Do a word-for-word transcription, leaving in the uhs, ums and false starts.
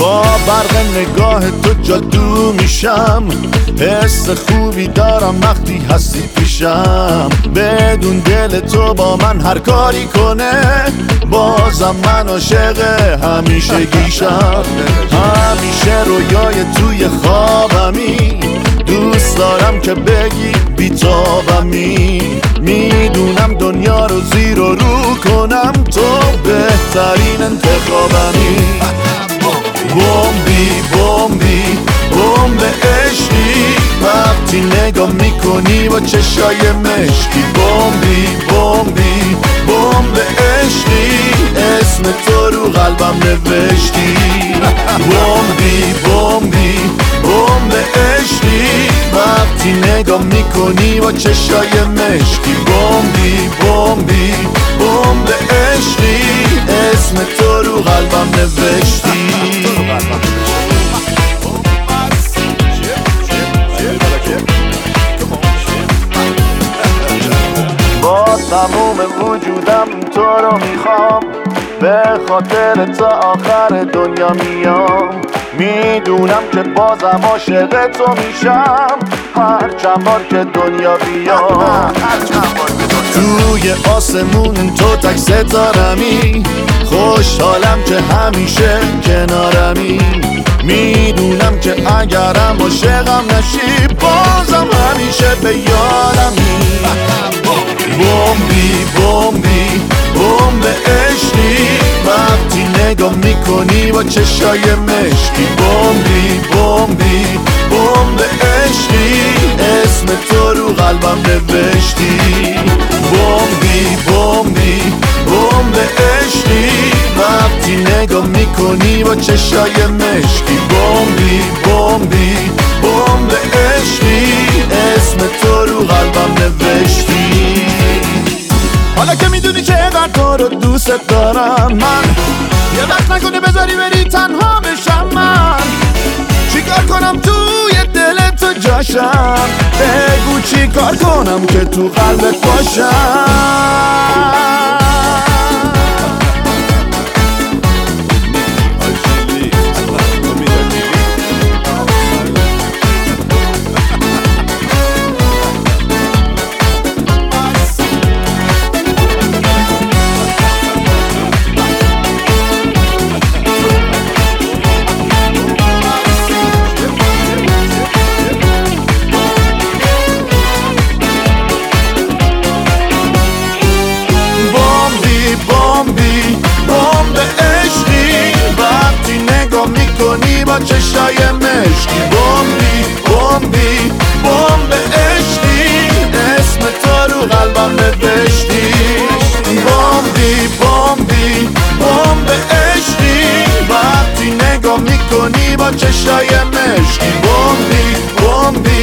با برق نگاه تو جادو میشم، حس خوبی دارم وقتی هستی پیشم. بدون دل تو با من هر کاری کنه، بازم من عاشق همیشه گیشم. همیشه رویای توی خوابمی، دوست دارم که بگی بیتابمی. میدونم دنیا رو زیر و رو کنم، تو بهترین انتخابمی. بمبی بمبی بمب عشقی، وقتی نگاه میکنی با چشای مشکی. بمبی بمبی بمب عشقی، اسم تو رو قلبم نوشتی. بمبی بمبی بمب عشقی، وقتی نگاه میکنی با چشای مشکی. بمبی بمبی بمب عشقی، اسم تو رو قلبم نوشتی. با تموم وجودم تو رو میخوام، به خاطر تا آخر دنیا میام. میدونم که بازم عاشق تو میشم، هر چند بار که دنیا بیام. توی آسمون تو تک ستارمی، خوشحالم که همیشه کنارمی. میدونم که اگرم عاشقم نشی، بازم همیشه به یارمی. بمبی بمبی بمب عشقی، وقتی نگاه میکنی با چشای مشکی. بمبی بمبی بمب عشقی، اسم تو رو قلبم نوشتی. بمبی بمبی بمب عشقی، وقتی نگاه میکنی با چشای مشکی. بمبی بمبی بمب عشقی، اسم تو رو قلبم نوشتی. حالا که میدونی که اینقدر تو رو دوست دارم، من یه وقت نکنه بذاری بری تنها بشم. من چیکار کنم توی دل تو جاشم، بگو چیکار کنم که تو قلبت باشم. با چشای مشکی. بمبی بمبی بمب عشقی، اسم تو رو قلبم نوشتی. بمبی بمبی بمب عشقی، وقتی نگاه میکنی با چشای مشکی. بمبی بمبی